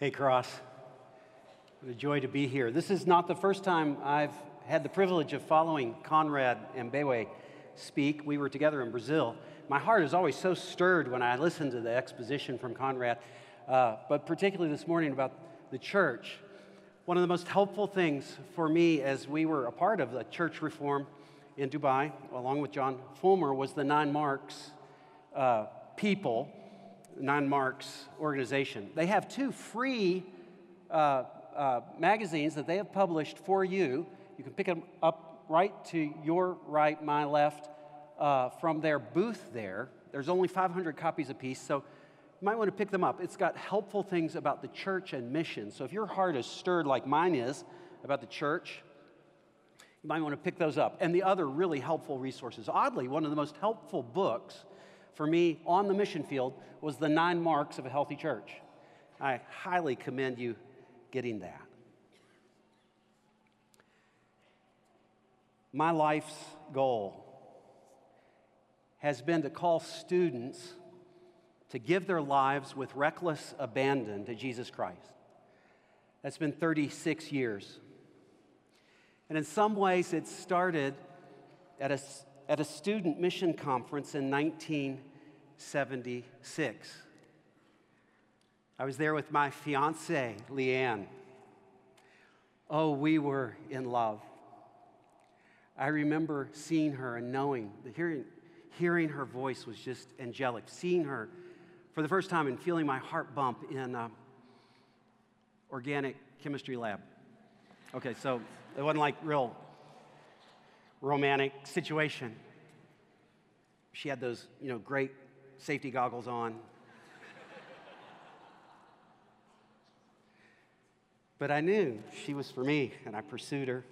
Hey, Cross. What a joy to be here. This is not the first time I've had the privilege of following Conrad Mbewe speak. We were together in Brazil. My heart is always so stirred when I listen to the exposition from Conrad, but particularly this morning about the church. One of the most helpful things for me as we were a part of the church reform in Dubai, along with John Fulmer, was the Nine Marks people, Nine Marks organization. They have two free magazines that they have published for you. You can pick them up right to your right, my left, from their booth there. There's only 500 copies apiece, so you might want to pick them up. It's got helpful things about the church and mission. So if your heart is stirred like mine is about the church, you might want to pick those up. And the other really helpful resources. Oddly, one of the most helpful books for me on the mission field was The Nine Marks of a Healthy Church. I highly commend you getting that. My life's goal has been to call students to give their lives with reckless abandon to Jesus Christ. That's been 36 years. And in some ways, it started at a student mission conference in 1976. I was there with my fiancée, Leanne. Oh, we were in love. I remember seeing her and knowing, hearing her voice was just angelic. Seeing her for the first time and feeling my heart bump in organic chemistry lab. Okay, so it wasn't like real romantic situation. She had those, great safety goggles on. But I knew she was for me, and I pursued her.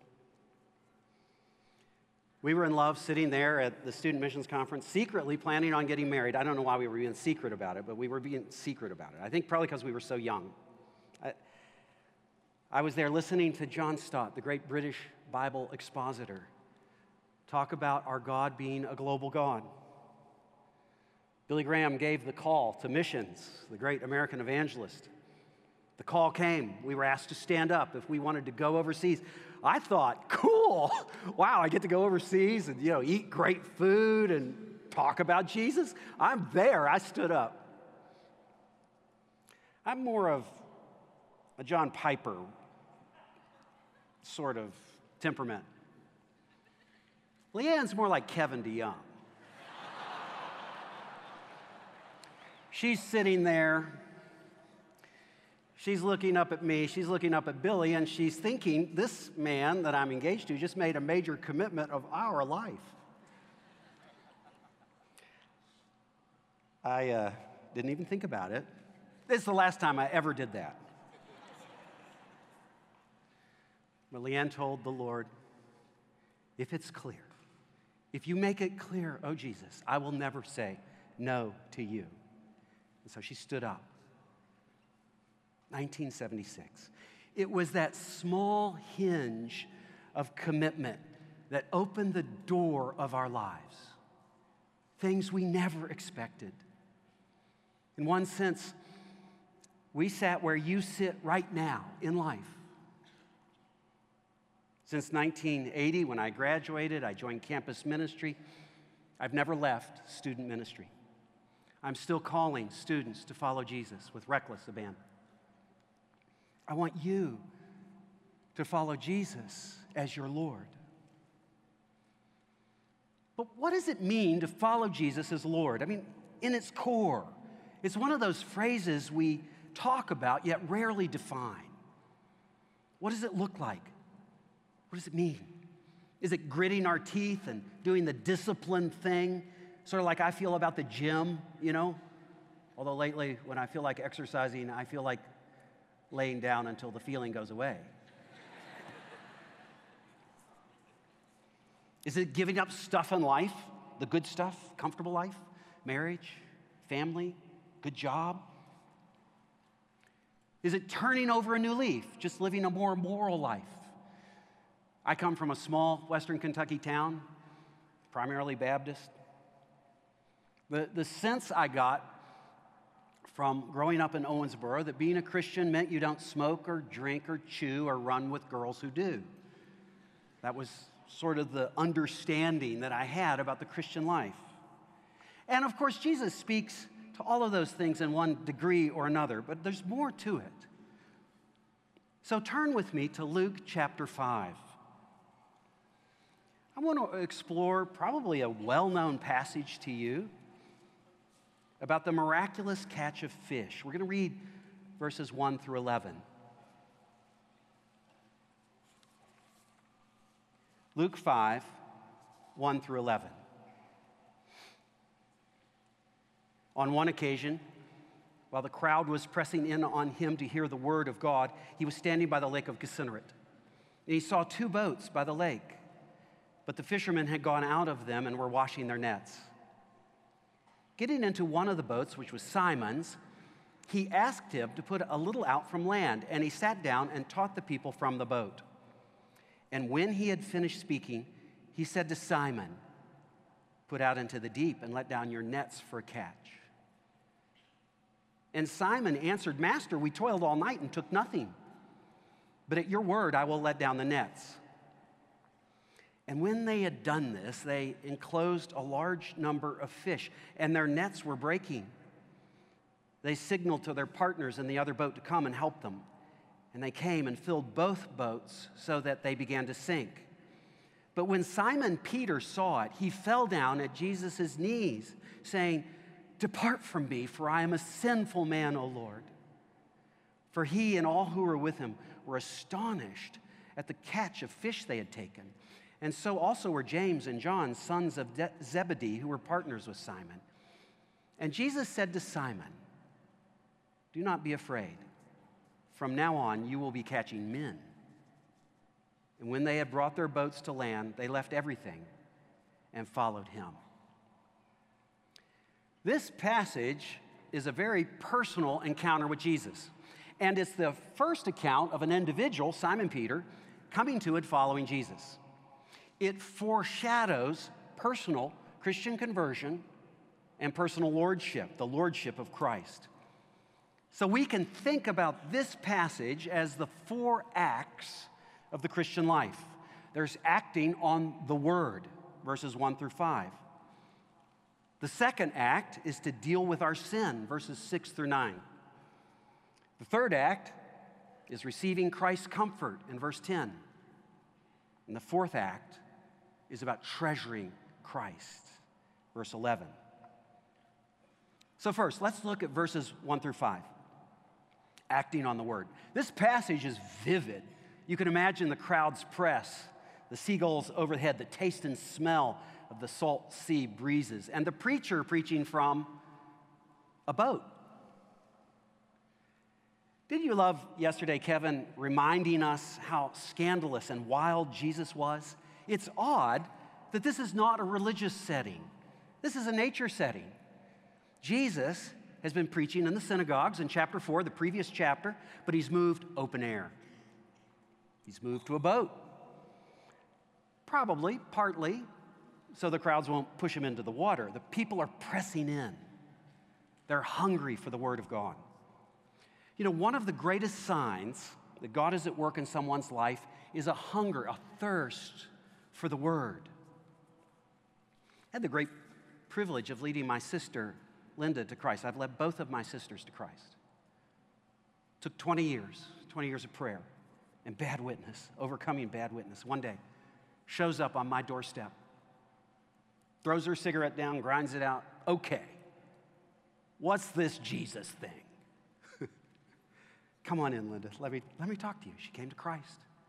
We were in love sitting there at the Student Missions Conference, secretly planning on getting married. I don't know why we were being secret about it, but we were being secret about it. I think probably because we were so young. I was there listening to John Stott, the great British Bible expositor, talk about our God being a global God. Billy Graham gave the call to missions, the great American evangelist. The call came. We were asked to stand up if we wanted to go overseas. I thought, cool, wow, I get to go overseas and, eat great food and talk about Jesus. I'm there. I stood up. I'm more of a John Piper sort of temperament. Leanne's more like Kevin DeYoung. She's sitting there. She's looking up at me, she's looking up at Billy, and she's thinking, this man that I'm engaged to just made a major commitment of our life. I didn't even think about it. This is the last time I ever did that. But Leanne told the Lord, if it's clear, if you make it clear, oh Jesus, I will never say no to you. And so she stood up. 1976. It was that small hinge of commitment that opened the door of our lives. Things we never expected. In one sense, we sat where you sit right now in life. Since 1980, when I graduated, I joined campus ministry. I've never left student ministry. I'm still calling students to follow Jesus with reckless abandon. I want you to follow Jesus as your Lord. But what does it mean to follow Jesus as Lord? I mean, in its core, it's one of those phrases we talk about yet rarely define. What does it look like? What does it mean? Is it gritting our teeth and doing the disciplined thing, sort of like I feel about the gym, Although lately, when I feel like exercising, I feel like laying down until the feeling goes away. Is it giving up stuff in life, the good stuff, comfortable life, marriage, family, good job? Is it turning over a new leaf, just living a more moral life? I come from a small western Kentucky town, primarily Baptist. The sense I got from growing up in Owensboro that being a Christian meant you don't smoke or drink or chew or run with girls who do. That was sort of the understanding that I had about the Christian life. And of course, Jesus speaks to all of those things in one degree or another, but there's more to it. So turn with me to Luke chapter 5. I want to explore probably a well-known passage to you about the miraculous catch of fish. We're going to read verses 1 through 11. Luke 5, 1 through 11. On one occasion, while the crowd was pressing in on him to hear the word of God, he was standing by the lake of Gennesaret. And he saw 2 boats by the lake, but the fishermen had gone out of them and were washing their nets. Getting into one of the boats, which was Simon's, he asked him to put a little out from land, and he sat down and taught the people from the boat. And when he had finished speaking, he said to Simon, "Put out into the deep and let down your nets for a catch." And Simon answered, "Master, we toiled all night and took nothing. But at your word, I will let down the nets." And when they had done this, they enclosed a large number of fish, and their nets were breaking. They signaled to their partners in the other boat to come and help them. And they came and filled both boats so that they began to sink. But when Simon Peter saw it, he fell down at Jesus' knees, saying, "Depart from me, for I am a sinful man, O Lord." For he and all who were with him were astonished at the catch of fish they had taken. And so also were James and John, sons of Zebedee, who were partners with Simon. And Jesus said to Simon, "Do not be afraid. From now on, you will be catching men." And when they had brought their boats to land, they left everything and followed him. This passage is a very personal encounter with Jesus. And it's the first account of an individual, Simon Peter, coming to and following Jesus. It foreshadows personal Christian conversion and personal lordship, the lordship of Christ. So we can think about this passage as the 4 acts of the Christian life. There's acting on the word, verses 1 through 5. The second act is to deal with our sin, verses 6 through 9. The third act is receiving Christ's comfort in verse 10. And the fourth act is about treasuring Christ, verse 11. So first, let's look at verses 1 through 5. Acting on the word. This passage is vivid. You can imagine the crowd's press, the seagulls overhead, the taste and smell of the salt sea breezes, and the preacher preaching from a boat. Didn't you love yesterday, Kevin, reminding us how scandalous and wild Jesus was? It's odd that this is not a religious setting. This is a nature setting. Jesus has been preaching in the synagogues in chapter 4, the previous chapter, but he's moved open air. He's moved to a boat. Probably, partly, so the crowds won't push him into the water. The people are pressing in. They're hungry for the word of God. You know, one of the greatest signs that God is at work in someone's life is a hunger, a thirst for the word. I had the great privilege of leading my sister, Linda, to Christ. I've led both of my sisters to Christ. It took 20 years of prayer and bad witness, overcoming bad witness. One day, shows up on my doorstep, throws her cigarette down, grinds it out. Okay, what's this Jesus thing? Come on in, Linda. Let me talk to you. She came to Christ.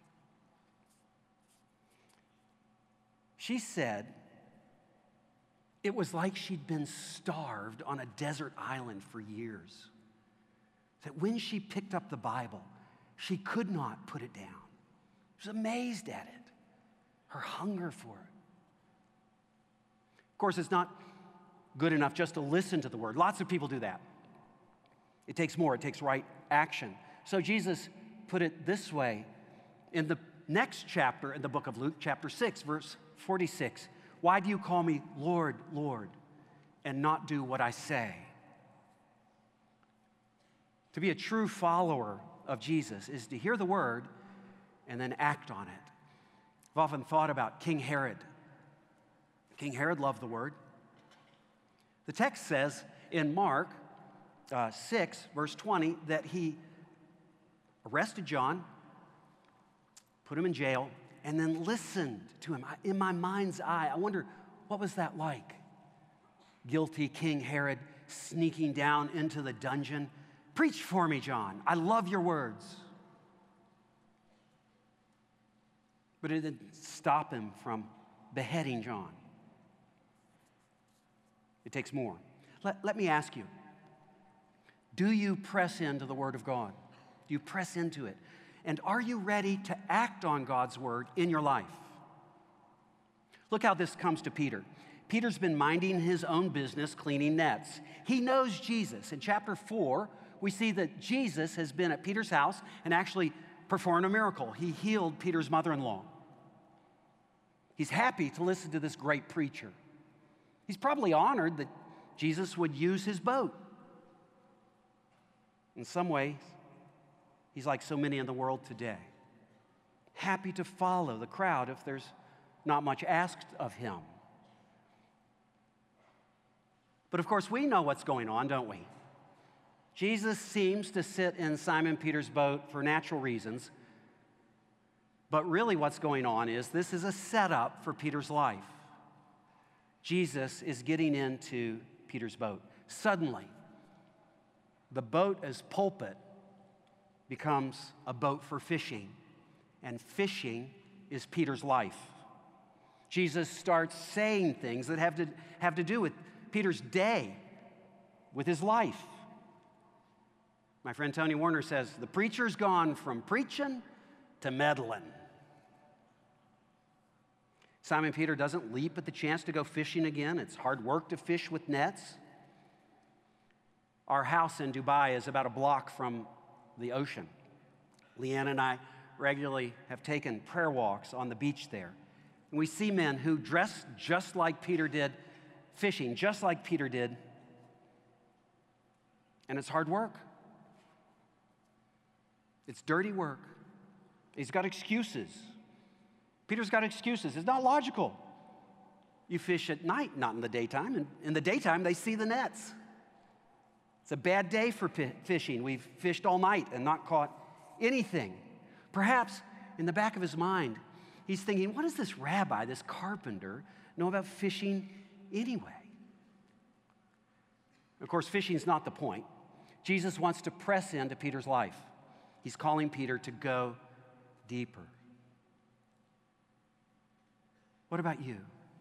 She said it was like she'd been starved on a desert island for years. That when she picked up the Bible, she could not put it down. She was amazed at it, her hunger for it. Of course, it's not good enough just to listen to the word. Lots of people do that. It takes more. It takes right action. So Jesus put it this way in the next chapter in the book of Luke, chapter 6, verse 46. Why do you call me Lord, Lord, and not do what I say? To be a true follower of Jesus is to hear the word and then act on it. I've often thought about King Herod. King Herod loved the word. The text says in Mark 6, verse 20, that he arrested John, put him in jail, and then listened to him. In my mind's eye, I wonder, what was that like? Guilty King Herod sneaking down into the dungeon. Preach for me, John. I love your words. But it didn't stop him from beheading John. It takes more. Let me ask you, do you press into the Word of God? Do you press into it? And are you ready to act on God's Word in your life? Look how this comes to Peter. Peter's been minding his own business, cleaning nets. He knows Jesus. In chapter 4, we see that Jesus has been at Peter's house and actually performed a miracle. He healed Peter's mother-in-law. He's happy to listen to this great preacher. He's probably honored that Jesus would use his boat. In some ways, he's like so many in the world today, happy to follow the crowd if there's not much asked of him. But of course, we know what's going on, don't we? Jesus seems to sit in Simon Peter's boat for natural reasons, but really what's going on is this is a setup for Peter's life. Jesus is getting into Peter's boat. Suddenly, the boat as pulpit becomes a boat for fishing, and fishing is Peter's life. Jesus starts saying things that have to do with Peter's day, with his life. My friend Tony Warner says, the preacher's gone from preaching to meddling. Simon Peter doesn't leap at the chance to go fishing again. It's hard work to fish with nets. Our house in Dubai is about a block from the ocean. Leanne and I regularly have taken prayer walks on the beach there. And we see men who dress just like Peter did, fishing just like Peter did. And it's hard work. It's dirty work. He's got excuses. Peter's got excuses. It's not logical. You fish at night, not in the daytime. And in the daytime, they see the nets. It's a bad day for fishing. We've fished all night and not caught anything. Perhaps in the back of his mind, he's thinking, what does this rabbi, this carpenter, know about fishing anyway? Of course, fishing's not the point. Jesus wants to press into Peter's life. He's calling Peter to go deeper. What about you?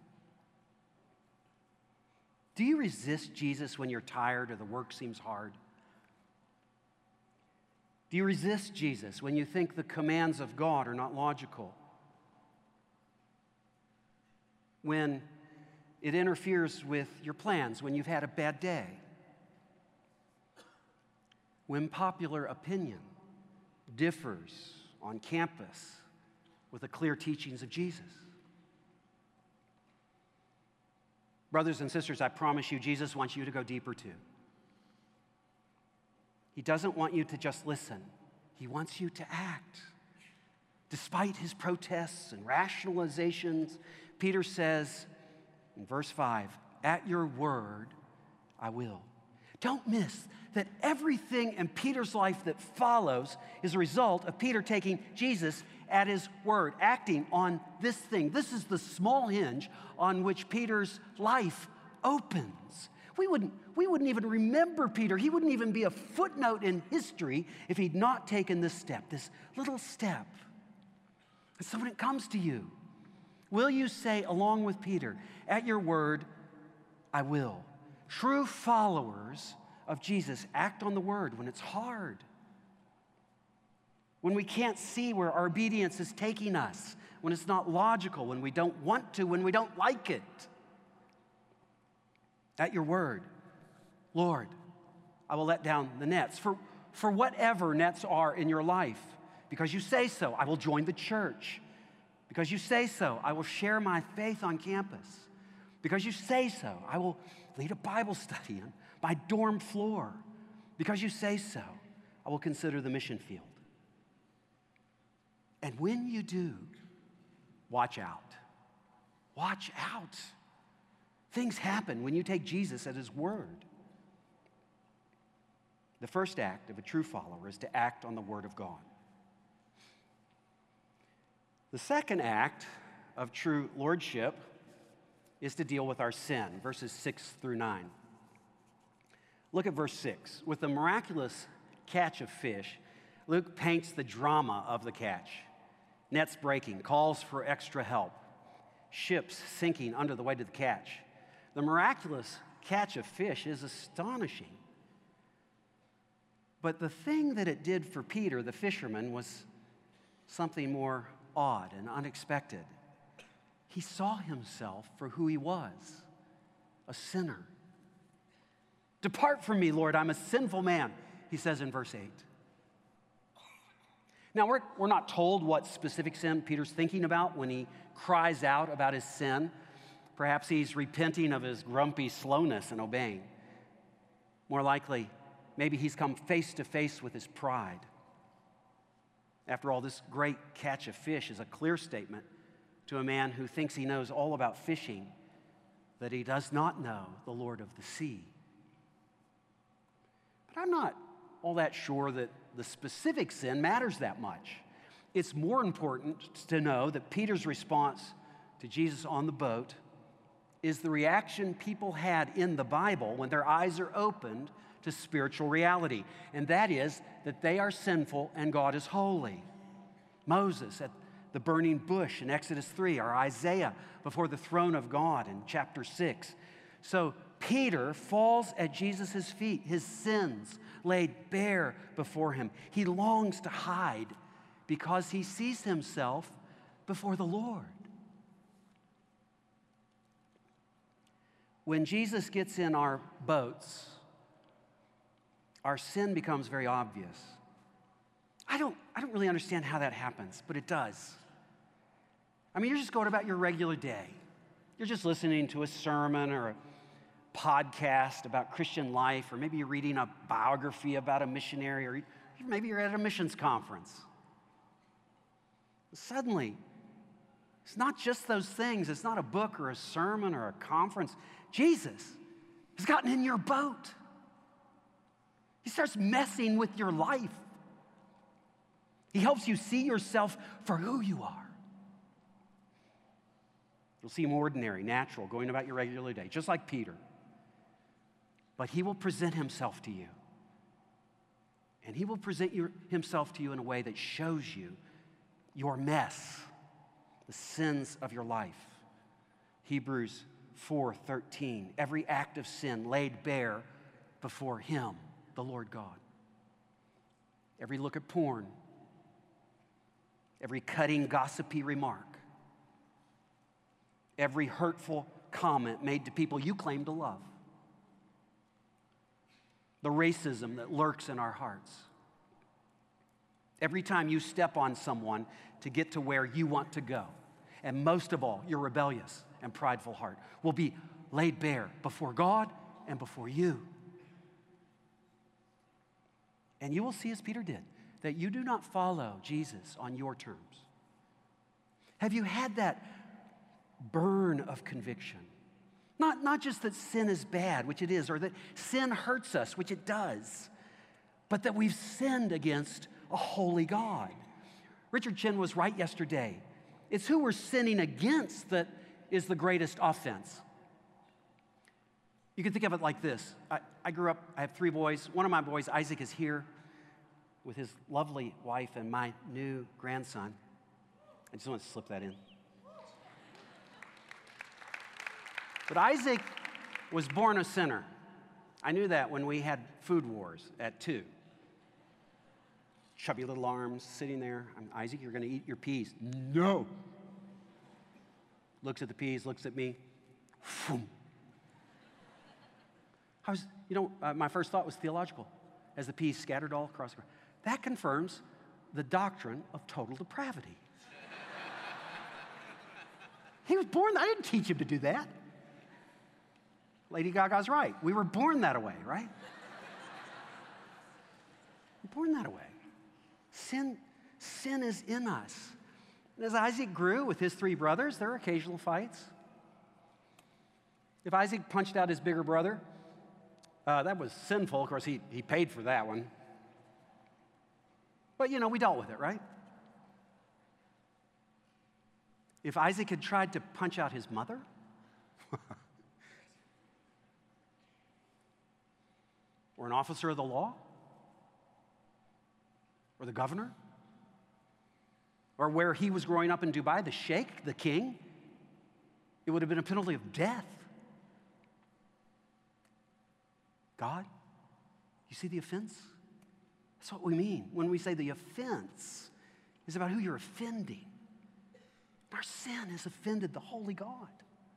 Do you resist Jesus when you're tired or the work seems hard? Do you resist Jesus when you think the commands of God are not logical? When it interferes with your plans, when you've had a bad day? When popular opinion differs on campus with the clear teachings of Jesus? Brothers and sisters, I promise you, Jesus wants you to go deeper too. He doesn't want you to just listen. He wants you to act. Despite his protests and rationalizations, Peter says in verse 5, "At your word, I will." Don't miss that everything in Peter's life that follows is a result of Peter taking Jesus at his word, acting on this thing. This is the small hinge on which Peter's life opens. We wouldn't even remember Peter. He wouldn't even be a footnote in history if he'd not taken this step, this little step. And so when it comes to you, will you say along with Peter, "At your word, I will"? True followers of Jesus act on the word when it's hard, when we can't see where our obedience is taking us, when it's not logical, when we don't want to, when we don't like it. At your word, Lord, I will let down the nets for whatever nets are in your life. Because you say so, I will join the church. Because you say so, I will share my faith on campus. Because you say so, I will lead a Bible study on my dorm floor. Because you say so, I will consider the mission field. And when you do, watch out. Watch out. Things happen when you take Jesus at his word. The first act of a true follower is to act on the word of God. The second act of true lordship is to deal with our sin, verses 6 through 9. Look at verse 6. With the miraculous catch of fish, Luke paints the drama of the catch. Nets breaking, calls for extra help, ships sinking under the weight of the catch. The miraculous catch of fish is astonishing. But the thing that it did for Peter, the fisherman, was something more odd and unexpected. He saw himself for who he was, a sinner. Depart from me, Lord, I'm a sinful man, he says in verse 8. Now, we're not told what specific sin Peter's thinking about when he cries out about his sin. Perhaps he's repenting of his grumpy slowness in obeying. More likely, maybe he's come face to face with his pride. After all, this great catch of fish is a clear statement to a man who thinks he knows all about fishing, that he does not know the Lord of the sea. But I'm not all that sure that the specific sin matters that much. It's more important to know that Peter's response to Jesus on the boat is the reaction people had in the Bible when their eyes are opened to spiritual reality, and that is that they are sinful and God is holy. Moses at the burning bush in Exodus 3, or Isaiah before the throne of God in chapter 6. So Peter falls at Jesus' feet, his sins laid bare before him. He longs to hide because he sees himself before the Lord. When Jesus gets in our boats, our sin becomes very obvious. I don't really understand how that happens, but it does. I mean, you're just going about your regular day. You're just listening to a sermon or a podcast about Christian life, or maybe you're reading a biography about a missionary, or maybe you're at a missions conference. Suddenly, it's not just those things. It's not a book or a sermon or a conference. Jesus has gotten in your boat. He starts messing with your life. He helps you see yourself for who you are. You'll seem ordinary, natural, going about your regular day, just like Peter. But he will present himself to you. And he will present himself to you in a way that shows you your mess, the sins of your life. Hebrews 4:13, every act of sin laid bare before him, the Lord God. Every look at porn, every cutting, gossipy remark, every hurtful comment made to people you claim to love, the racism that lurks in our hearts, every time you step on someone to get to where you want to go, and most of all, your rebellious and prideful heart will be laid bare before God and before you. And you will see, as Peter did, that you do not follow Jesus on your terms. Have you had that burn of conviction? Not just that sin is bad, which it is, or that sin hurts us, which it does, but that we've sinned against a holy God. Richard Chin was right yesterday. It's who we're sinning against that is the greatest offense. You can think of it like this. I grew up, I have 3 boys. One of my boys, Isaac, is here with his lovely wife and my new grandson. I just want to slip that in. But Isaac was born a sinner. I knew that when we had food wars at 2. Chubby little arms sitting there. Isaac, you're going to eat your peas. No. Looks at the peas, looks at me. My first thought was theological as the peas scattered all across the ground. That confirms the doctrine of total depravity. He was born, I didn't teach him to do that. Lady Gaga's right. We were born that way, right? born that way. Sin is in us. And as Isaac grew with his 3 brothers, there were occasional fights. If Isaac punched out his bigger brother, that was sinful. Of course, he paid for that one. But, we dealt with it, right? If Isaac had tried to punch out his mother, or an officer of the law, or the governor, or where he was growing up in Dubai, the sheikh, the king, it would have been a penalty of death. God, you see the offense? That's what we mean when we say the offense is about who you're offending. Our sin has offended the holy God.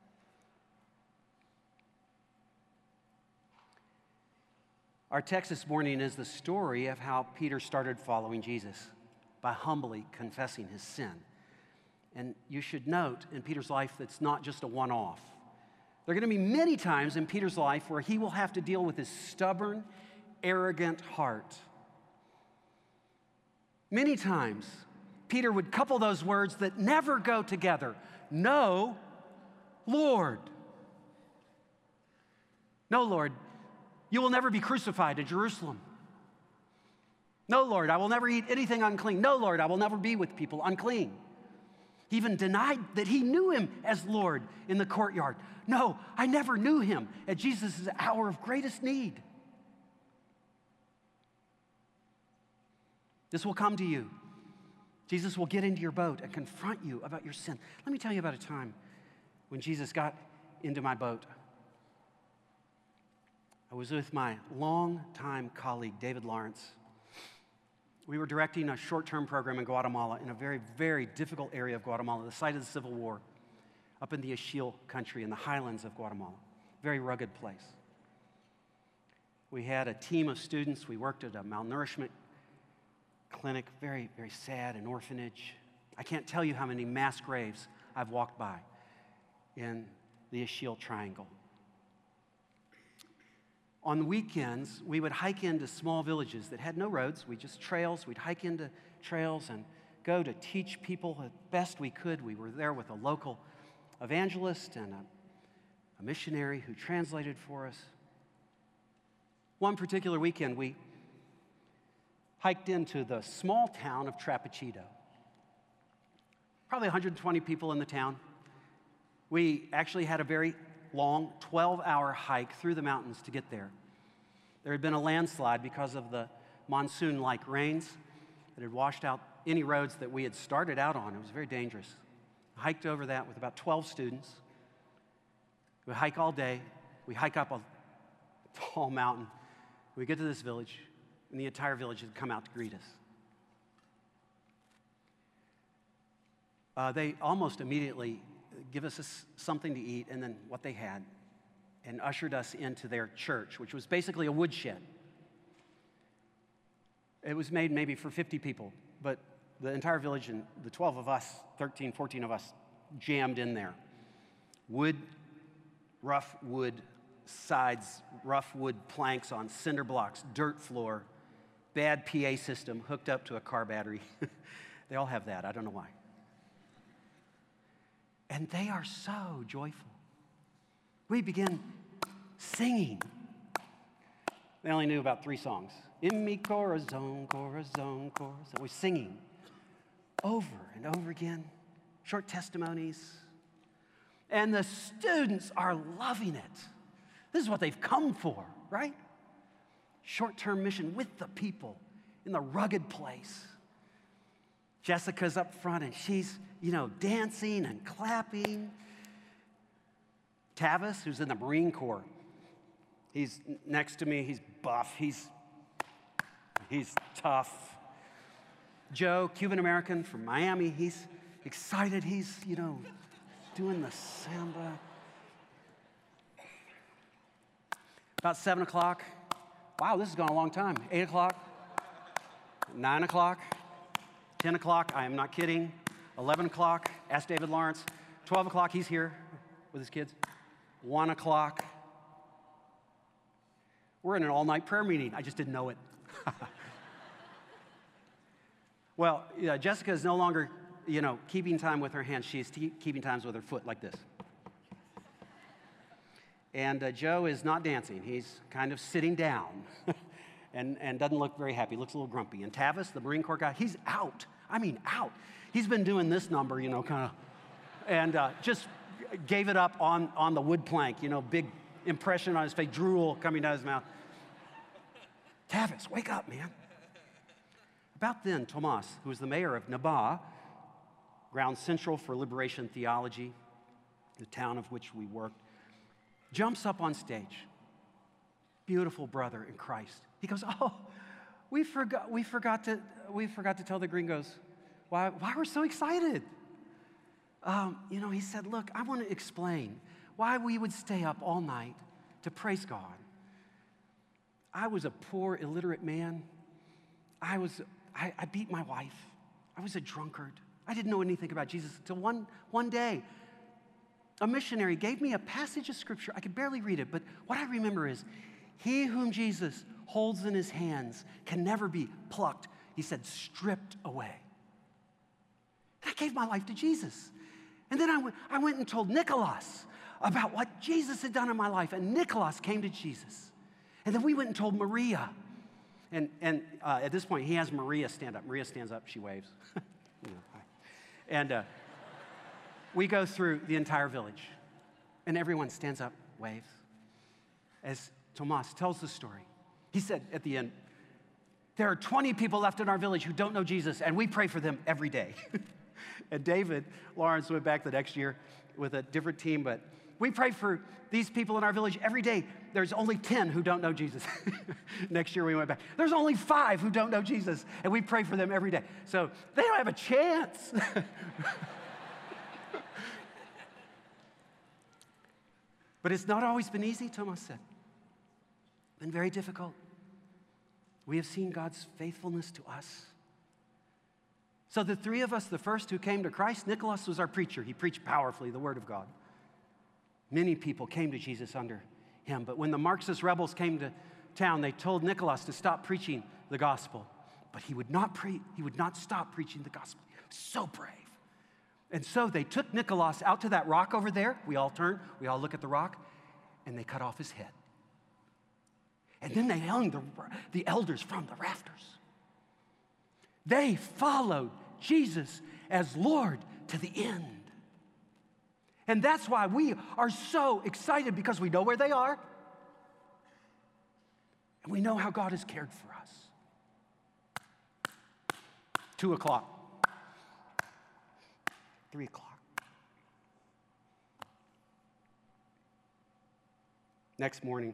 Our text this morning is the story of how Peter started following Jesus by humbly confessing his sin. And you should note in Peter's life that's not just a one-off. There are going to be many times in Peter's life where he will have to deal with his stubborn, arrogant heart. Many times, Peter would couple those words that never go together. No, Lord. No, Lord, you will never be crucified in Jerusalem. No, Lord, I will never eat anything unclean. No, Lord, I will never be with people unclean. He even denied that he knew him as Lord in the courtyard. No, I never knew him at Jesus' hour of greatest need. This will come to you. Jesus will get into your boat and confront you about your sin. Let me tell you about a time when Jesus got into my boat. I was with my longtime colleague, David Lawrence. We were directing a short-term program in Guatemala, in a very, very difficult area of Guatemala, the site of the Civil War, up in the Ixil country, in the highlands of Guatemala. Very rugged place. We had a team of students. We worked at a malnourishment clinic, very, very sad, an orphanage. I can't tell you how many mass graves I've walked by in the Ixil Triangle. On the weekends, we would hike into small villages that had no roads. We just trails. We'd hike into trails and go to teach people as best we could. We were there with a local evangelist and a missionary who translated for us. One particular weekend, we hiked into the small town of Trapachito. Probably 120 people in the town. We actually had a very long 12-hour hike through the mountains to get there. There had been a landslide because of the monsoon-like rains that had washed out any roads that we had started out on. It was very dangerous. I hiked over that with about 12 students. We hike all day. We hike up a tall mountain. We get to this village, and the entire village had come out to greet us. They almost immediately give us something to eat, and then what they had, and ushered us into their church, which was basically a woodshed. It was made maybe for 50 people, but the entire village and the 12 of us, 13, 14 of us, jammed in there. Wood, rough wood sides, rough wood planks on cinder blocks, dirt floor, bad PA system hooked up to a car battery. They all have that. I don't know why. And they are so joyful. We begin singing. They only knew about 3 songs. In mi corazón, corazón, corazón. We're singing over and over again. Short testimonies. And the students are loving it. This is what they've come for, right? Short-term mission with the people in the rugged place. Jessica's up front and she's, dancing and clapping. Tavis, who's in the Marine Corps, he's next to me. He's buff. He's tough. Joe, Cuban-American from Miami, he's excited. He's, doing the samba. About 7 o'clock. Wow, this has gone a long time. 8 o'clock, 9 o'clock, 10 o'clock, I am not kidding. 11 o'clock, ask David Lawrence. 12 o'clock, he's here with his kids. 1 o'clock. We're in an all-night prayer meeting. I just didn't know it. Well, yeah, Jessica is no longer, keeping time with her hands. She's keeping times with her foot like this. And Joe is not dancing. He's kind of sitting down and doesn't look very happy. Looks a little grumpy. And Tavis, the Marine Corps guy, he's out. I mean, out. He's been doing this number, kind of, and just gave it up on the wood plank, big impression on his face, drool coming down his mouth. Tavis, wake up, man. About then, Tomas, who was the mayor of Nabaa, ground central for liberation theology, the town of which we worked, jumps up on stage. Beautiful brother in Christ. He goes, "Oh, we forgot to tell the gringos why we're so excited." He said, "Look, I want to explain why we would stay up all night to praise God. I was a poor, illiterate man. I beat my wife. I was a drunkard. I didn't know anything about Jesus until one day. A missionary gave me a passage of scripture. I could barely read it, but what I remember is, he whom Jesus holds in his hands can never be plucked," he said, "stripped away." And I gave my life to Jesus. And then I went and told Nicholas about what Jesus had done in my life, and Nicholas came to Jesus. And then we went and told Maria. And at this point, he has Maria stand up. Maria stands up, she waves. And we go through the entire village, and everyone stands up, waves. As Tomas tells the story, he said at the end, "There are 20 people left in our village who don't know Jesus, and we pray for them every day." And David Lawrence went back the next year with a different team, but we pray for these people in our village every day. There's only 10 who don't know Jesus. Next year we went back. There's only 5 who don't know Jesus, and we pray for them every day. So they don't have a chance. But it's not always been easy, Thomas said. It's been very difficult. We have seen God's faithfulness to us. So the 3 of us, the first who came to Christ, Nicholas was our preacher. He preached powerfully the word of God. Many people came to Jesus under him. But when the Marxist rebels came to town, they told Nicholas to stop preaching the gospel. But he would not stop preaching the gospel. He was so brave. And so they took Nicholas out to that rock over there. We all turn, we all look at the rock, and they cut off his head. And then they hung the elders from the rafters. They followed Jesus as Lord to the end. And that's why we are so excited, because we know where they are. And we know how God has cared for us. 2 o'clock. 3 o'clock. Next morning,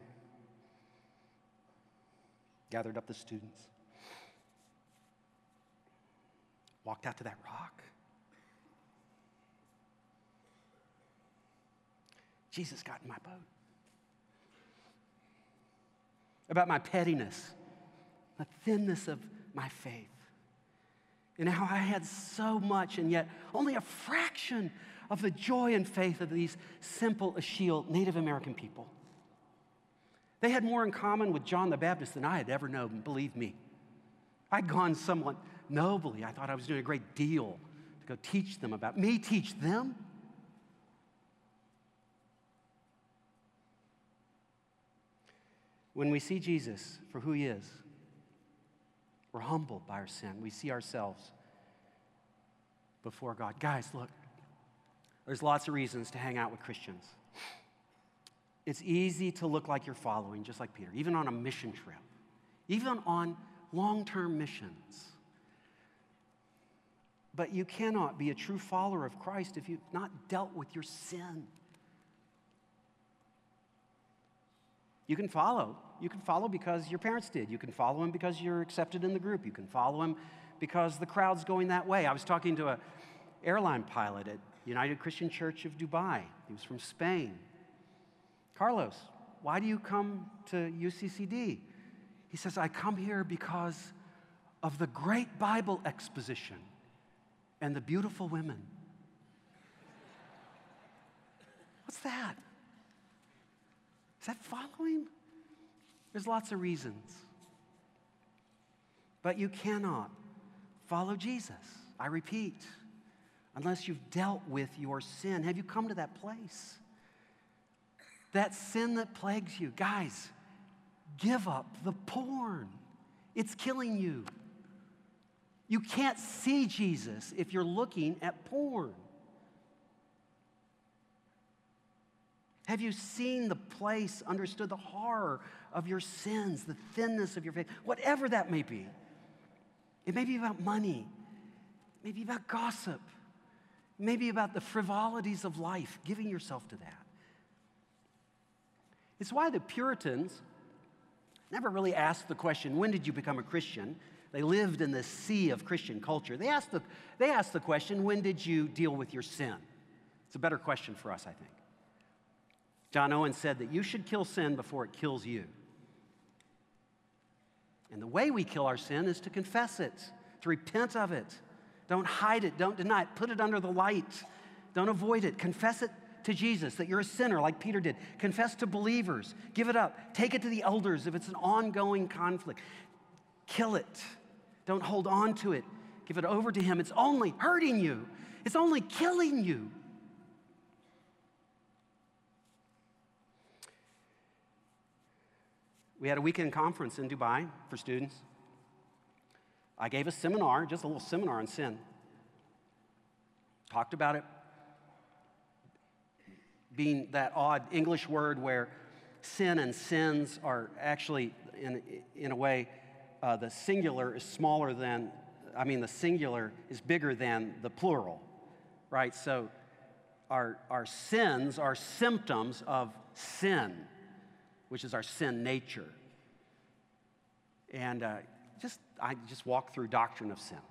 gathered up the students, walked out to that rock. Jesus got in my boat. About my pettiness, the thinness of my faith, and how I had so much and yet only a fraction of the joy and faith of these simple Ashiel Native American people. They had more in common with John the Baptist than I had ever known, believe me. I'd gone somewhat nobly. I thought I was doing a great deal to go teach them about me, teach them. When we see Jesus for who he is, we're humbled by our sin. We see ourselves before God. Guys, look, there's lots of reasons to hang out with Christians. It's easy to look like you're following, just like Peter, even on a mission trip, even on long-term missions. But you cannot be a true follower of Christ if you've not dealt with your sin. You can follow. You can follow because your parents did. You can follow him because you're accepted in the group. You can follow him because the crowd's going that way. I was talking to an airline pilot at United Christian Church of Dubai. He was from Spain. "Carlos, why do you come to UCCD?" He says, "I come here because of the great Bible exposition and the beautiful women." What's that? Is that following? There's lots of reasons. But you cannot follow Jesus. I repeat, unless you've dealt with your sin. Have you come to that place? That sin that plagues you. Guys, give up the porn. It's killing you. You can't see Jesus if you're looking at porn. Have you seen the place, understood the horror of your sins, the thinness of your faith, whatever that may be? It may be about money. It may be about gossip. It may be about the frivolities of life, giving yourself to that. It's why the Puritans never really asked the question, when did you become a Christian? They lived in this sea of Christian culture. They asked the question, when did you deal with your sin? It's a better question for us, I think. John Owen said that you should kill sin before it kills you. And the way we kill our sin is to confess it, to repent of it. Don't hide it, don't deny it, put it under the light. Don't avoid it. Confess it to Jesus, that you're a sinner like Peter did. Confess to believers. Give it up. Take it to the elders if it's an ongoing conflict. Kill it. Don't hold on to it. Give it over to him. It's only hurting you. It's only killing you. We had a weekend conference in Dubai for students. I gave a seminar, just a little seminar on sin. Talked about it being that odd English word where sin and sins are actually, in a way, the singular is the singular is bigger than the plural, right? So our sins are symptoms of sin, which is our sin nature. And I just walked through doctrine of sin.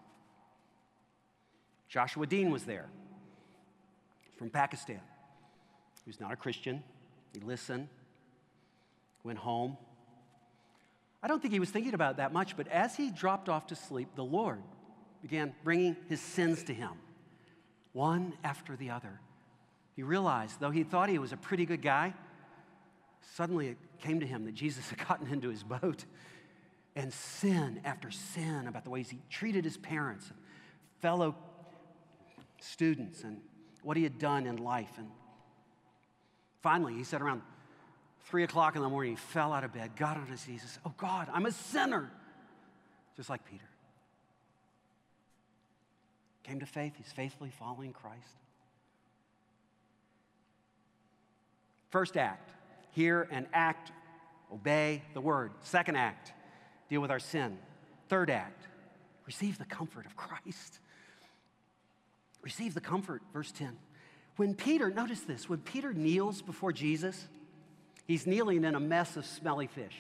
Joshua Dean was there, from Pakistan. He was not a Christian. He listened, went home. I don't think he was thinking about it that much, but as he dropped off to sleep, the Lord began bringing his sins to him, one after the other. He realized, though he thought he was a pretty good guy, suddenly it came to him that Jesus had gotten into his boat, and sin after sin about the ways he treated his parents and fellow students and what he had done in life. And finally, he said around 3 o'clock in the morning, he fell out of bed, got on his knees, and said, "Oh God, I'm a sinner," just like Peter. Came to faith. He's faithfully following Christ. First act, hear and act, obey the word. Second act, deal with our sin. Third act, receive the comfort of Christ. Receive the comfort, verse 10. When Peter, notice this, when Peter kneels before Jesus, he's kneeling in a mess of smelly fish.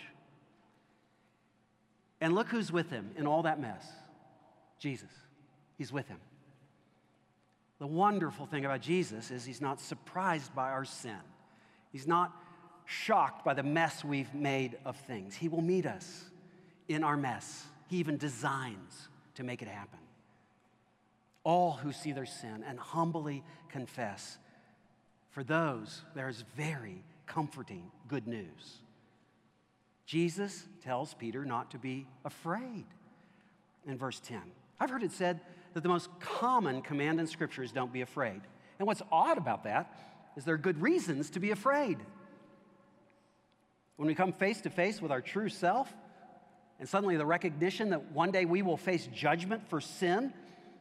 And look who's with him in all that mess. Jesus. He's with him. The wonderful thing about Jesus is he's not surprised by our sin. He's not shocked by the mess we've made of things. He will meet us in our mess. He even designs to make it happen. All who see their sin and humbly confess, for those, there is very comforting good news. Jesus tells Peter not to be afraid in verse 10. I've heard it said that the most common command in Scripture is don't be afraid. And what's odd about that is there are good reasons to be afraid. When we come face to face with our true self, and suddenly the recognition that one day we will face judgment for sin,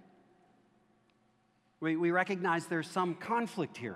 we recognize there's some conflict here.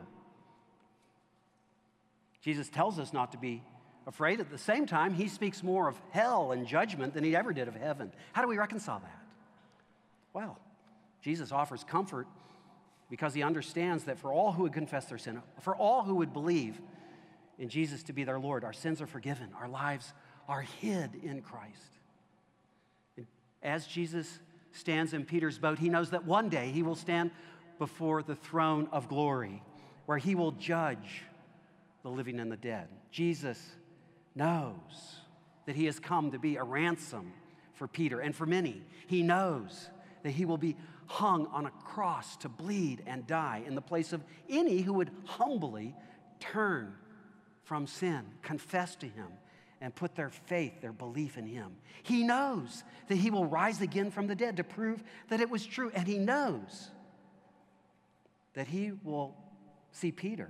Jesus tells us not to be afraid. At the same time, he speaks more of hell and judgment than he ever did of heaven. How do we reconcile that? Well, Jesus offers comfort because he understands that for all who would confess their sin, for all who would believe in Jesus to be their Lord, our sins are forgiven. Our lives are hid in Christ. And as Jesus stands in Peter's boat, he knows that one day he will stand before the throne of glory, where he will judge the living and the dead. Jesus knows that he has come to be a ransom for Peter and for many. He knows that he will be hung on a cross to bleed and die in the place of any who would humbly turn from sin, confess to him, and put their faith, their belief in him. He knows that he will rise again from the dead to prove that it was true. And he knows that he will see Peter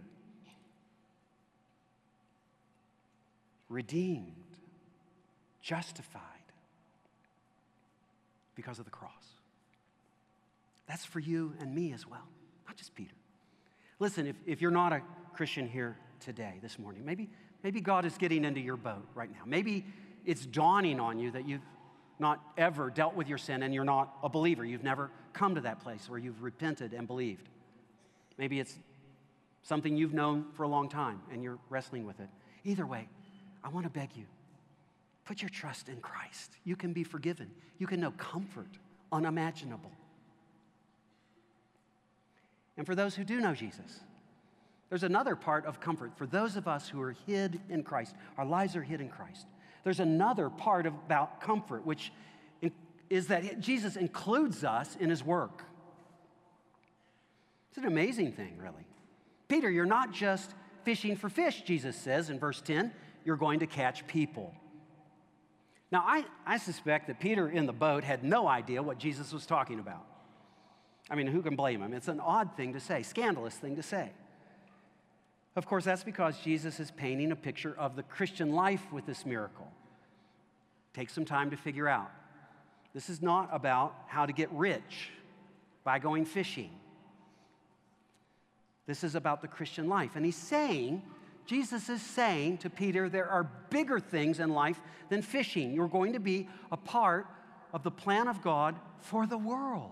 redeemed, justified because of the cross. That's for you and me as well, not just Peter. Listen, if you're not a Christian here today, this morning, maybe God is getting into your boat right now. Maybe it's dawning on you that you've not ever dealt with your sin and you're not a believer. You've never come to that place where you've repented and believed. Maybe it's something you've known for a long time and you're wrestling with it. Either way, I want to beg you, put your trust in Christ. You can be forgiven. You can know comfort unimaginable. And for those who do know Jesus, there's another part of comfort. For those of us who are hid in Christ, our lives are hid in Christ. There's another part about comfort, which is that Jesus includes us in his work. It's an amazing thing, really. Peter, you're not just fishing for fish, Jesus says in verse 10. You're going to catch people. Now, I suspect that Peter in the boat had no idea what Jesus was talking about. I mean, who can blame him? It's an odd thing to say, scandalous thing to say. Of course, that's because Jesus is painting a picture of the Christian life with this miracle. Take some time to figure out. This is not about how to get rich by going fishing. This is about the Christian life. And Jesus is saying to Peter, there are bigger things in life than fishing. You're going to be a part of the plan of God for the world.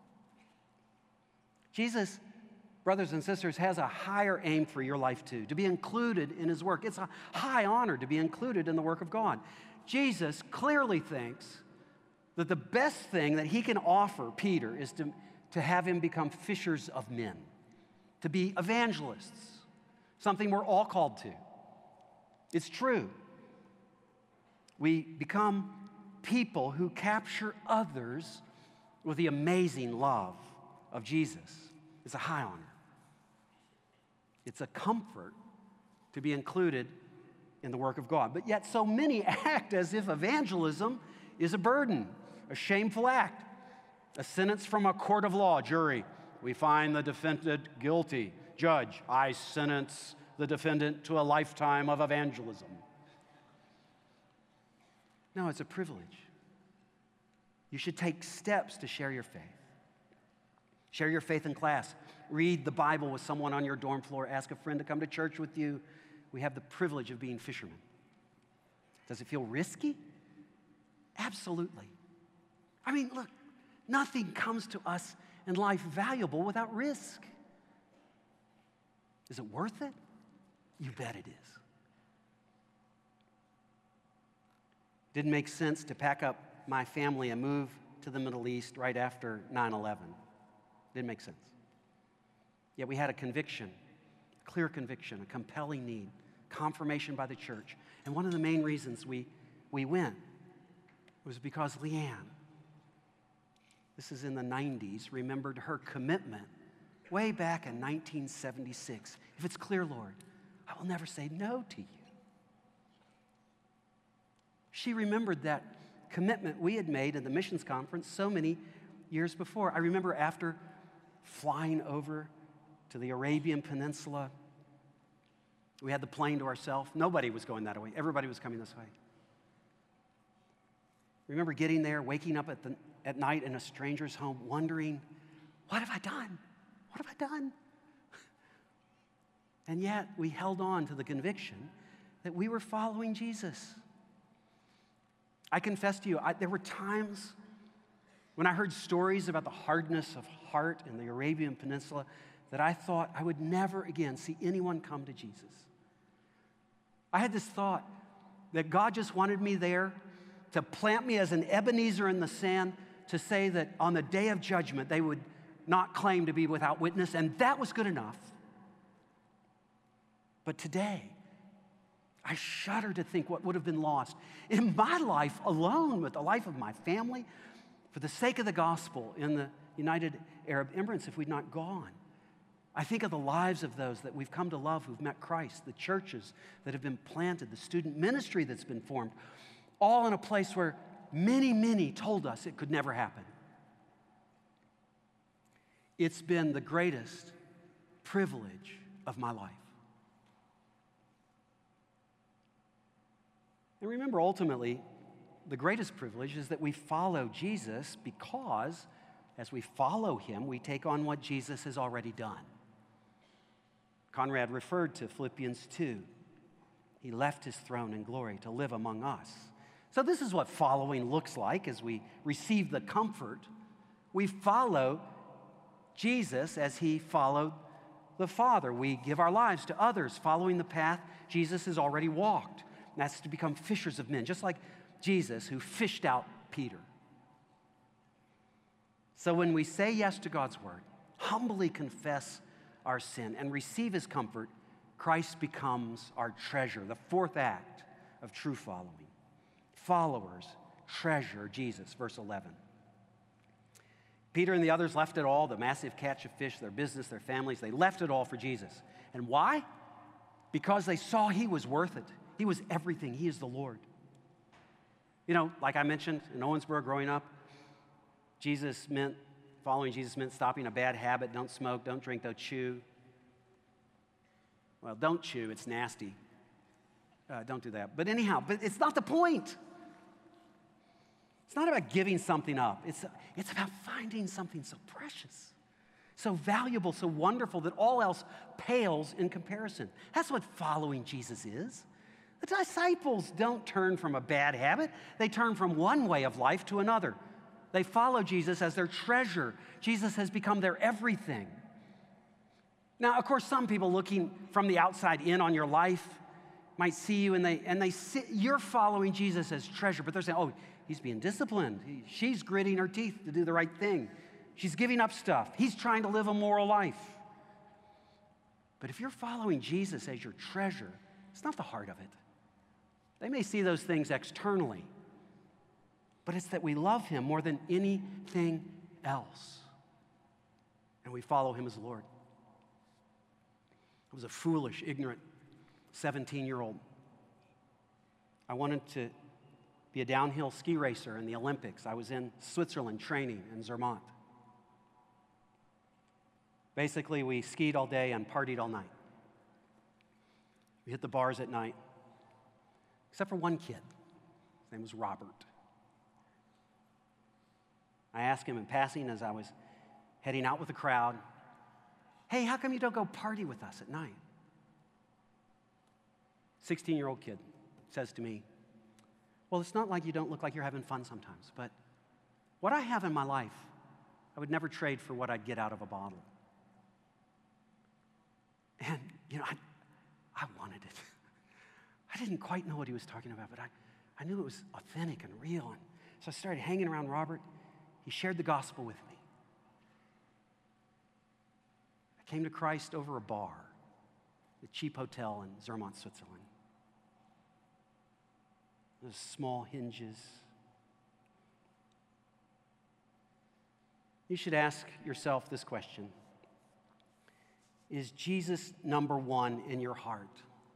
Jesus, brothers and sisters, has a higher aim for your life too, to be included in his work. It's a high honor to be included in the work of God. Jesus clearly thinks that the best thing that he can offer Peter is to have him become fishers of men, to be evangelists, something we're all called to. It's true. We become people who capture others with the amazing love of Jesus. It's a high honor. It's a comfort to be included in the work of God. But yet so many act as if evangelism is a burden, a shameful act, a sentence from a court of law. Jury, we find the defendant guilty. Judge, I sentence the defendant to a lifetime of evangelism. No, it's a privilege. You should take steps to share your faith. Share your faith in class. Read the Bible with someone on your dorm floor. Ask a friend to come to church with you. We have the privilege of being fishermen. Does it feel risky? Absolutely. I mean, look, nothing comes to us in life valuable without risk. Is it worth it? You bet it is. Didn't make sense to pack up my family and move to the Middle East right after 9/11. Didn't make sense. Yet we had a conviction, a clear conviction, a compelling need, confirmation by the church. And one of the main reasons we went was because Leanne, this is in the 90s, remembered her commitment way back in 1976. If it's clear, Lord, I will never say no to you. She remembered that commitment we had made at the missions conference so many years before. I remember after flying over to the Arabian Peninsula, we had the plane to ourselves. Nobody was going that way. Everybody was coming this way. Remember getting there, waking up at night in a stranger's home, wondering, what have I done? What have I done? And yet we held on to the conviction that we were following Jesus. I confess to you, there were times when I heard stories about the hardness of heart in the Arabian Peninsula that I thought I would never again see anyone come to Jesus. I had this thought that God just wanted me there to plant me as an Ebenezer in the sand to say that on the day of judgment they would not claim to be without witness, and that was good enough. But today, I shudder to think what would have been lost in my life alone, with the life of my family, for the sake of the gospel in the United Arab Emirates if we'd not gone. I think of the lives of those that we've come to love who've met Christ, the churches that have been planted, the student ministry that's been formed, all in a place where many, many told us it could never happen. It's been the greatest privilege of my life. And remember, ultimately, the greatest privilege is that we follow Jesus because as we follow him, we take on what Jesus has already done. Conrad referred to Philippians 2. He left his throne in glory to live among us. So this is what following looks like as we receive the comfort. We follow Jesus as he followed the Father. We give our lives to others, following the path Jesus has already walked. And that's to become fishers of men, just like Jesus who fished out Peter. So when we say yes to God's word, humbly confess our sin, and receive his comfort, Christ becomes our treasure, the fourth act of true following. Followers treasure Jesus, verse 11. Peter and the others left it all, the massive catch of fish, their business, their families, they left it all for Jesus. And why? Because they saw he was worth it. He was everything. He is the Lord. You know, like I mentioned in Owensboro growing up, following Jesus meant stopping a bad habit. Don't smoke, don't drink, don't chew. Well, don't chew, it's nasty. Don't do that. But anyhow, it's not the point. It's not about giving something up. It's about finding something so precious, so valuable, so wonderful that all else pales in comparison. That's what following Jesus is. The disciples don't turn from a bad habit. They turn from one way of life to another. They follow Jesus as their treasure. Jesus has become their everything. Now, of course, some people looking from the outside in on your life might see you and they see you're following Jesus as treasure, but they're saying, oh, he's being disciplined. She's gritting her teeth to do the right thing. She's giving up stuff. He's trying to live a moral life. But if you're following Jesus as your treasure, it's not the heart of it. They may see those things externally, but it's that we love him more than anything else. And we follow him as Lord. I was a foolish, ignorant 17-year-old. I wanted to be a downhill ski racer in the Olympics. I was in Switzerland training in Zermatt. Basically, we skied all day and partied all night. We hit the bars at night, except for one kid. His name was Robert. I asked him in passing as I was heading out with the crowd, hey, how come you don't go party with us at night? 16-year-old kid says to me, well, it's not like you don't look like you're having fun sometimes, but what I have in my life, I would never trade for what I'd get out of a bottle. And, you know, I wanted it. I didn't quite know what he was talking about, but I knew it was authentic and real. And so I started hanging around Robert. He shared the gospel with me. I came to Christ over a bar, the cheap hotel in Zermatt, Switzerland. Those small hinges. You should ask yourself this question. Is Jesus number one in your heart?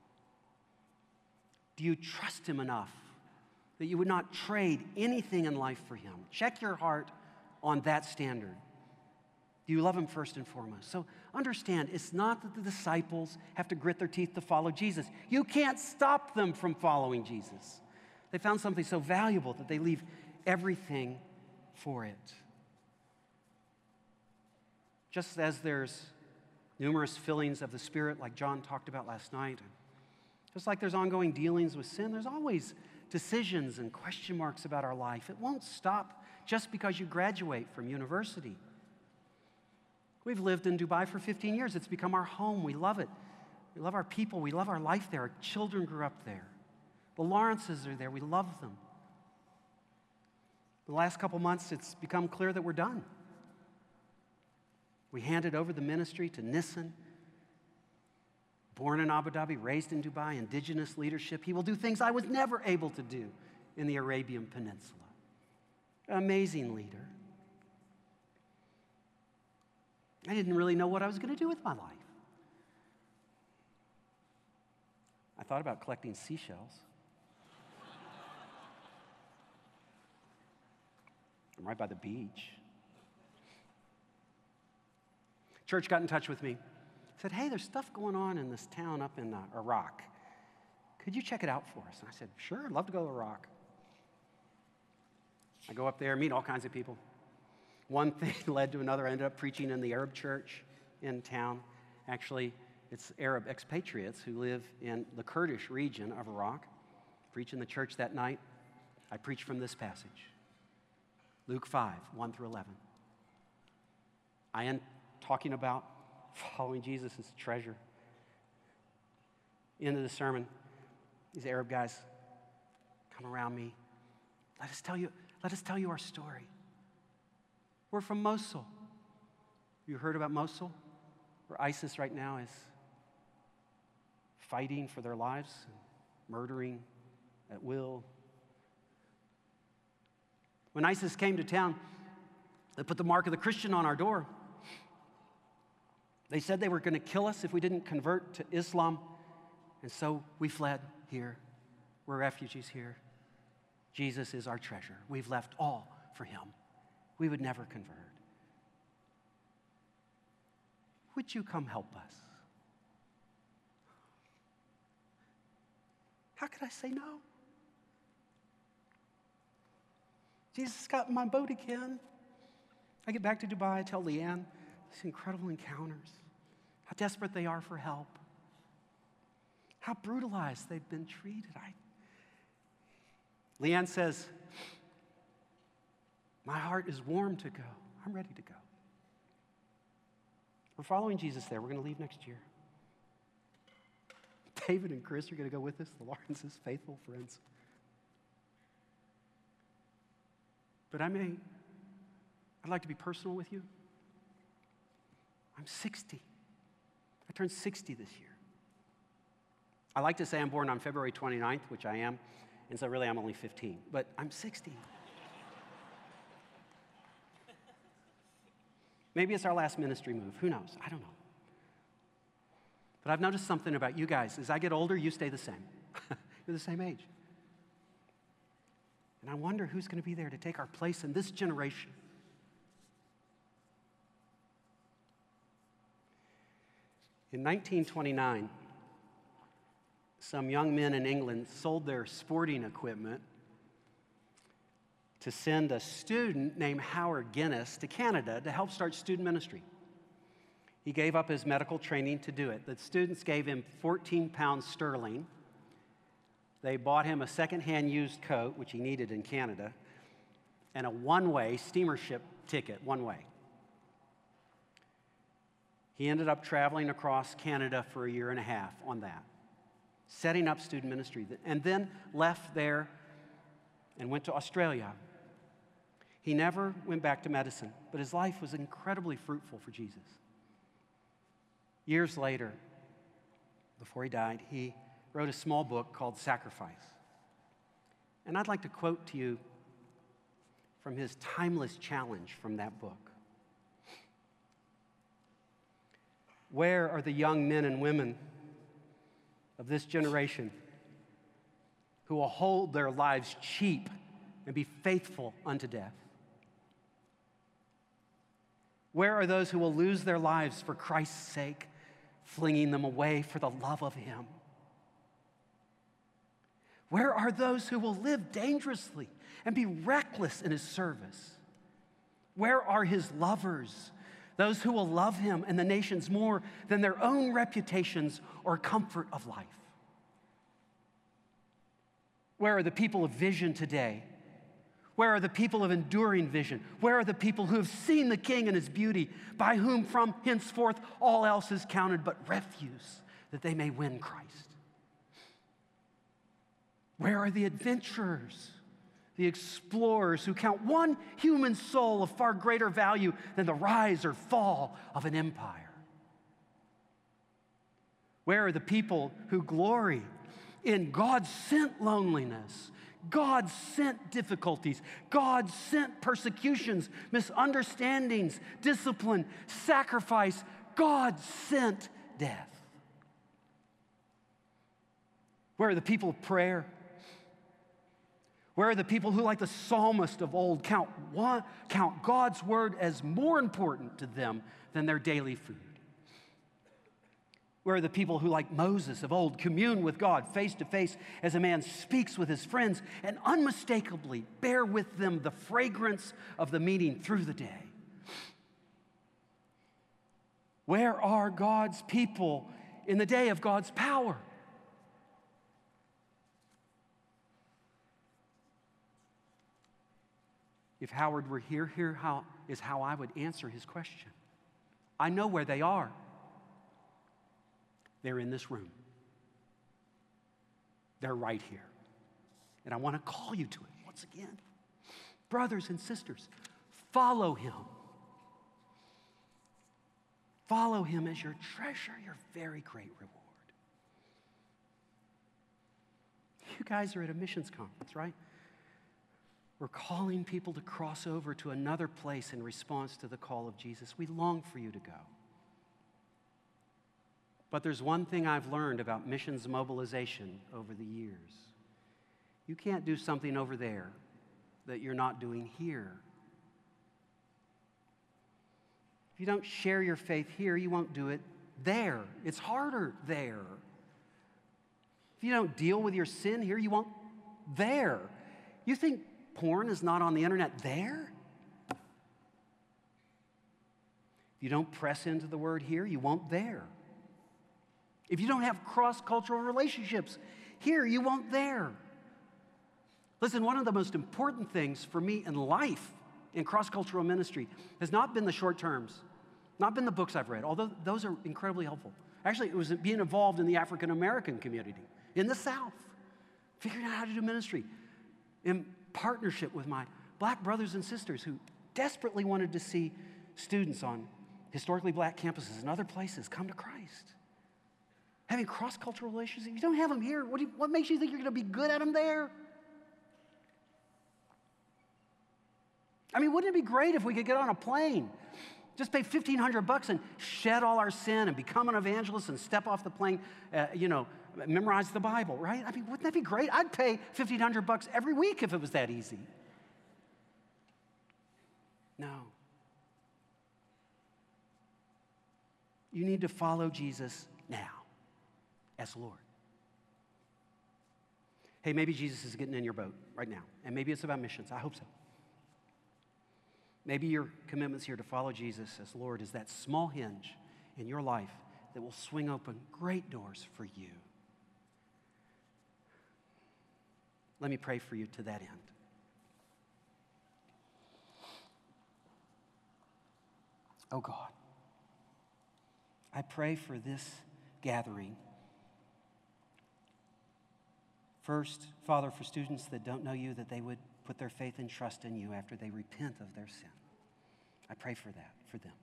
Do you trust him enough that you would not trade anything in life for him? Check your heart on that standard. Do you love him first and foremost? So understand, it's not that the disciples have to grit their teeth to follow Jesus. You can't stop them from following Jesus. They found something so valuable that they leave everything for it. Just as there's numerous fillings of the Spirit, like John talked about last night, just like there's ongoing dealings with sin, there's always decisions and question marks about our life. It won't stop just because you graduate from university. We've lived in Dubai for 15 years. It's become our home. We love it. We love our people. We love our life there. Our children grew up there. The Lawrences are there. We love them. The last couple months, it's become clear that we're done. We handed over the ministry to Nissan, born in Abu Dhabi, raised in Dubai, indigenous leadership. He will do things I was never able to do in the Arabian Peninsula. Amazing leader. I didn't really know what I was going to do with my life. I thought about collecting seashells. I'm right by the beach. Church got in touch with me. Said, hey, there's stuff going on in this town up in Iraq. Could you check it out for us? And I said, sure, I'd love to go to Iraq. I go up there, meet all kinds of people. One thing led to another. I ended up preaching in the Arab church in town. Actually, it's Arab expatriates who live in the Kurdish region of Iraq. Preaching the church that night, I preached from this passage, Luke 5, 1 through 11. I am talking about following Jesus as a treasure. End of the sermon, these Arab guys come around me. Let us tell you our story. We're from Mosul. You heard about Mosul? Where ISIS right now is fighting for their lives, murdering at will. When ISIS came to town, they put the mark of the Christian on our door. They said they were going to kill us if we didn't convert to Islam, and so we fled here. We're refugees here. Jesus is our treasure. We've left all for him. We would never convert. Would you come help us? How could I say no? Jesus got in my boat again. I get back to Dubai, I tell Leanne these incredible encounters, how desperate they are for help, how brutalized they've been treated. Leanne says, my heart is warm to go. I'm ready to go. We're following Jesus there. We're going to leave next year. David and Chris are going to go with us, the Lawrences, faithful friends. But I'd like to be personal with you. I'm 60. I turned 60 this year. I like to say I'm born on February 29th, which I am, and so really I'm only 15, but I'm 60. Maybe it's our last ministry move. Who knows? I don't know. But I've noticed something about you guys. As I get older, you stay the same. You're the same age. And I wonder who's going to be there to take our place in this generation. In 1929, some young men in England sold their sporting equipment to send a student named Howard Guinness to Canada to help start student ministry. He gave up his medical training to do it. The students gave him 14 pounds sterling. They bought him a secondhand used coat, which he needed in Canada, and a one-way steamer ship ticket, one way. He ended up traveling across Canada for a year and a half on that, setting up student ministry, and then left there and went to Australia. He never went back to medicine, but his life was incredibly fruitful for Jesus. Years later, before he died, he wrote a small book called Sacrifice. And I'd like to quote to you from his timeless challenge from that book. Where are the young men and women of this generation who will hold their lives cheap and be faithful unto death? Where are those who will lose their lives for Christ's sake, flinging them away for the love of him? Where are those who will live dangerously and be reckless in his service? Where are his lovers, those who will love him and the nations more than their own reputations or comfort of life? Where are the people of vision today? Where are the people of enduring vision? Where are the people who have seen the King and his beauty, by whom from henceforth all else is counted but refuse, that they may win Christ? Where are the adventurers, the explorers who count one human soul of far greater value than the rise or fall of an empire? Where are the people who glory in God-sent loneliness, God sent difficulties. God sent persecutions, misunderstandings, discipline, sacrifice. God sent death. Where are the people of prayer? Where are the people who, like the psalmist of old, count God's word as more important to them than their daily food? Where are the people who, like Moses of old, commune with God face to face as a man speaks with his friends and unmistakably bear with them the fragrance of the meeting through the day? Where are God's people in the day of God's power? If Howard were here, is how I would answer his question. I know where they are. They're in this room. They're right here. And I want to call you to it once again. Brothers and sisters, follow him. Follow him as your treasure, your very great reward. You guys are at a missions conference, right? We're calling people to cross over to another place in response to the call of Jesus. We long for you to go. But there's one thing I've learned about missions mobilization over the years. You can't do something over there that you're not doing here. If you don't share your faith here, you won't do it there. It's harder there. If you don't deal with your sin here, you won't there. You think porn is not on the internet there? If you don't press into the word here, you won't there. If you don't have cross-cultural relationships here, you won't there. Listen, one of the most important things for me in life in cross-cultural ministry has not been the short terms, not been the books I've read, although those are incredibly helpful. Actually, it was being involved in the African-American community in the South, figuring out how to do ministry in partnership with my black brothers and sisters who desperately wanted to see students on historically black campuses and other places come to Christ. Having cross-cultural relationships, if you don't have them here, what makes you think you're going to be good at them there? I mean, wouldn't it be great if we could get on a plane, just pay $1,500 and shed all our sin and become an evangelist and step off the plane, memorize the Bible, right? I mean, wouldn't that be great? I'd pay $1,500 every week if it was that easy. No. You need to follow Jesus now as Lord. Hey, maybe Jesus is getting in your boat right now, and maybe it's about missions. I hope so. Maybe your commitments here to follow Jesus as Lord is that small hinge in your life that will swing open great doors for you. Let me pray for you to that end. Oh God, I pray for this gathering. First, Father, for students that don't know you, that they would put their faith and trust in you after they repent of their sin. I pray for that, for them.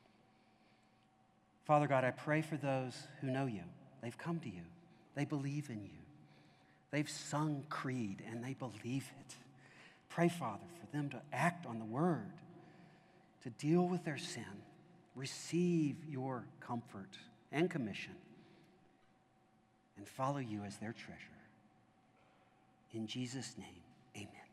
Father God, I pray for those who know you. They've come to you. They believe in you. They've sung creed and they believe it. Pray, Father, for them to act on the word, to deal with their sin, receive your comfort and commission, and follow you as their treasure. In Jesus' name, amen.